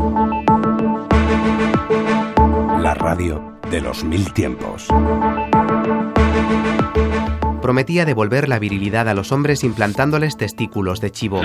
La radio de los 1000 tiempos. Prometía devolver la virilidad a los hombres implantándoles testículos de chivo.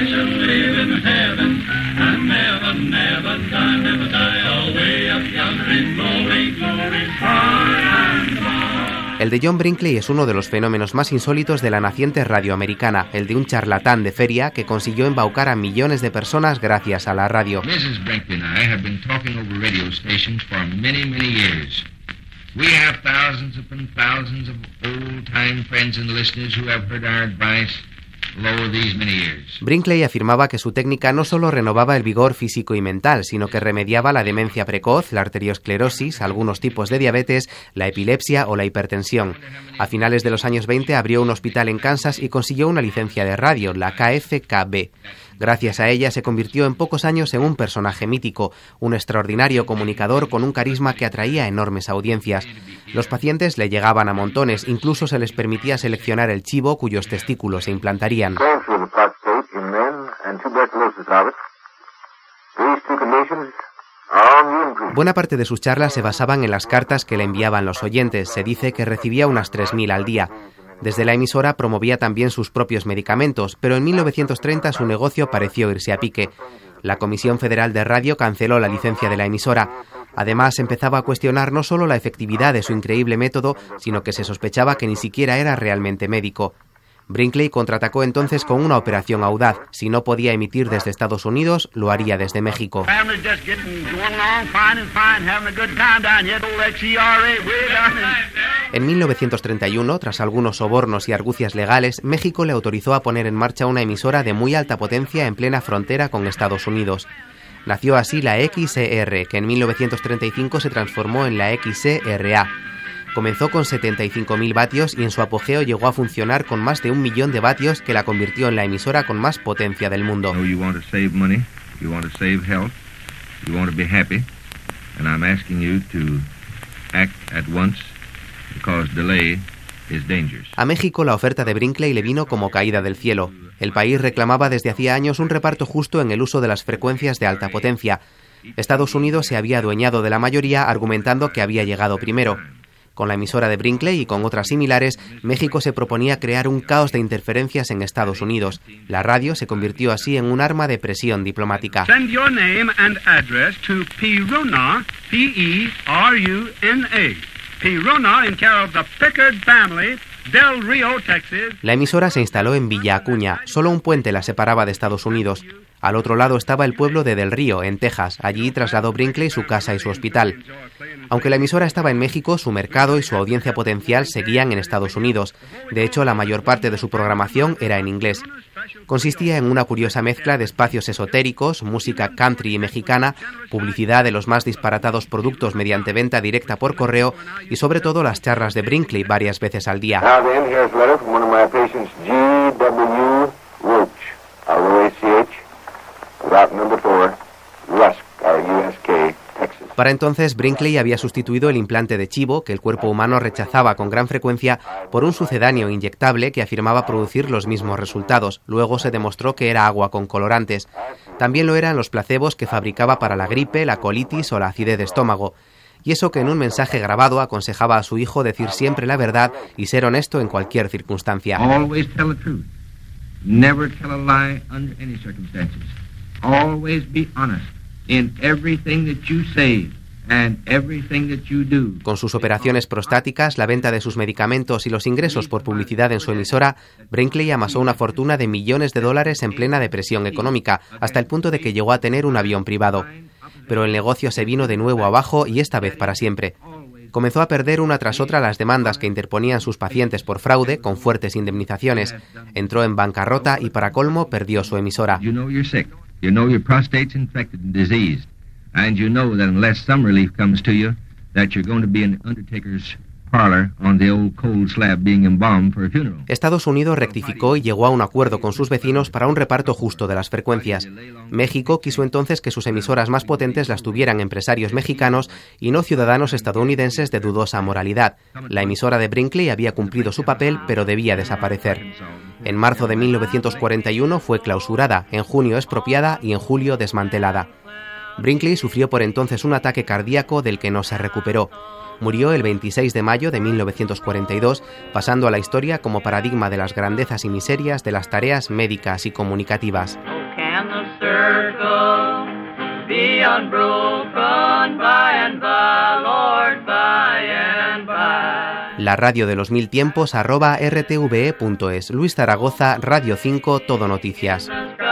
El de John Brinkley es uno de los fenómenos más insólitos de la naciente radio americana, el de un charlatán de feria que consiguió embaucar a millones de personas gracias a la radio. Mrs. Brinkley and I have been talking over radio stations for many, many years. We have thousands upon thousands of old-time friends and listeners who have heard our advice over these many years. Brinkley afirmaba que su técnica no solo renovaba el vigor físico y mental, sino que remediaba la demencia precoz, la arteriosclerosis, algunos tipos de diabetes, la epilepsia o la hipertensión. A finales de los años 20 abrió un hospital en Kansas y consiguió una licencia de radio, la KFKB. Gracias a ella se convirtió en pocos años en un personaje mítico, un extraordinario comunicador con un carisma que atraía enormes audiencias. Los pacientes le llegaban a montones, incluso se les permitía seleccionar el chivo cuyos testículos se implantarían. Buena parte de sus charlas se basaban en las cartas que le enviaban los oyentes. Se dice que recibía unas 3000 al día. Desde la emisora promovía también sus propios medicamentos, pero en 1930 su negocio pareció irse a pique. La Comisión Federal de Radio canceló la licencia de la emisora. Además, empezaba a cuestionar no solo la efectividad de su increíble método, sino que se sospechaba que ni siquiera era realmente médico. Brinkley contraatacó entonces con una operación audaz. Si no podía emitir desde Estados Unidos, lo haría desde México. En 1931, tras algunos sobornos y argucias legales, México le autorizó a poner en marcha una emisora de muy alta potencia en plena frontera con Estados Unidos. Nació así la XER, que en 1935 se transformó en la XERA. Comenzó con 75.000 vatios y en su apogeo llegó a funcionar con más de 1 millón de vatios, que la convirtió en la emisora con más potencia del mundo. A México la oferta de Brinkley le vino como caída del cielo. El país reclamaba desde hacía años un reparto justo en el uso de las frecuencias de alta potencia. Estados Unidos se había adueñado de la mayoría, argumentando que había llegado primero. Con la emisora de Brinkley y con otras similares, México se proponía crear un caos de interferencias en Estados Unidos. La radio se convirtió así en un arma de presión diplomática. Send your name and address to Piruna, P-E-R-U-N-A. Piruna, in care of the Pickard family, Del Rio, Texas. La emisora se instaló en Villa Acuña. Solo un puente la separaba de Estados Unidos. Al otro lado estaba el pueblo de Del Río, en Texas. Allí trasladó Brinkley su casa y su hospital. Aunque la emisora estaba en México, su mercado y su audiencia potencial seguían en Estados Unidos. De hecho, la mayor parte de su programación era en inglés. Consistía en una curiosa mezcla de espacios esotéricos, música country y mexicana, publicidad de los más disparatados productos mediante venta directa por correo y sobre todo las charlas de Brinkley varias veces al día. Para entonces, Brinkley había sustituido el implante de chivo, que el cuerpo humano rechazaba con gran frecuencia, por un sucedáneo inyectable que afirmaba producir los mismos resultados. Luego se demostró que era agua con colorantes. También lo eran los placebos que fabricaba para la gripe, la colitis o la acidez de estómago. Y eso que en un mensaje grabado aconsejaba a su hijo decir siempre la verdad y ser honesto en cualquier circunstancia. Always tell the truth. Never tell a lie under any circumstances. Always be honest in everything that you say and everything that you do. Con sus operaciones prostáticas, la venta de sus medicamentos y los ingresos por publicidad en su emisora, Brinkley amasó una fortuna de millones de dólares en plena depresión económica, hasta el punto de que llegó a tener un avión privado. Pero el negocio se vino de nuevo abajo y esta vez para siempre. Comenzó a perder una tras otra las demandas que interponían sus pacientes por fraude, con fuertes indemnizaciones. Entró en bancarrota y, para colmo, perdió su emisora. You know your prostate's infected and diseased, and you know that unless some relief comes to you, that you're going to be in Undertaker's parlor on the old cold slab being embalmed for a funeral. Estados Unidos rectificó y llegó a un acuerdo con sus vecinos para un reparto justo de las frecuencias. México quiso entonces que sus emisoras más potentes las tuvieran empresarios mexicanos y no ciudadanos estadounidenses de dudosa moralidad. La emisora de Brinkley había cumplido su papel, pero debía desaparecer. En marzo de 1941 fue clausurada, en junio expropiada y en julio desmantelada. Brinkley sufrió por entonces un ataque cardíaco del que no se recuperó. Murió el 26 de mayo de 1942, pasando a la historia como paradigma de las grandezas y miserias de las tareas médicas y comunicativas. La radio de los mil tiempos @rtve.es. Luis Zaragoza, Radio 5, Todo Noticias.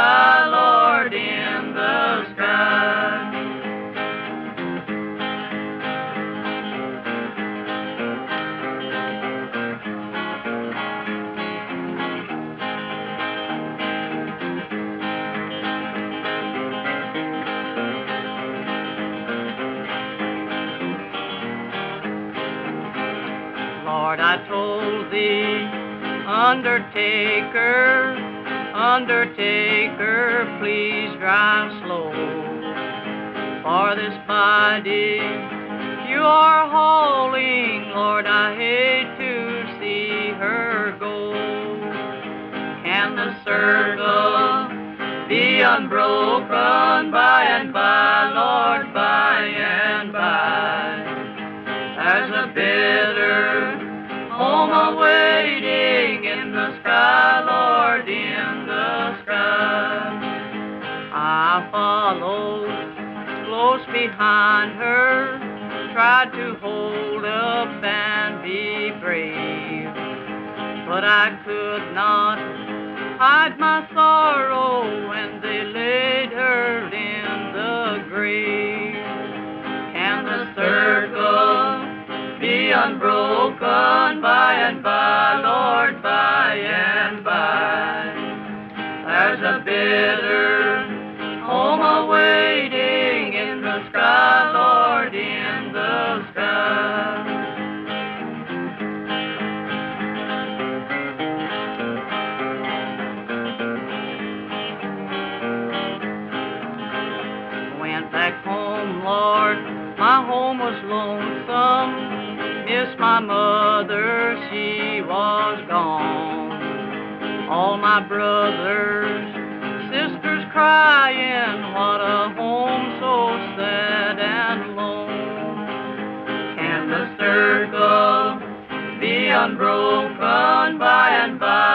Lord, I told thee, Undertaker, Undertaker, please drive slow. For this body you are hauling, Lord, I hate to see her go. Can the circle be unbroken by and by, Lord, by and by? There's a bitter home awaiting in the sky, Lord, in the sky. I followed close behind her, tried to hold up and be brave, but I could not hide my sorrow when they laid her in the grave. Can the circle be unbroken by and by, Lord, by and by? There's a bitter home awaiting in the sky, Lord, in the sky. Went back home, Lord, my home was lonesome. Miss my mother, she was gone. All my brothers, sisters crying, what a home so sad and lone. Can the circle be unbroken by and by?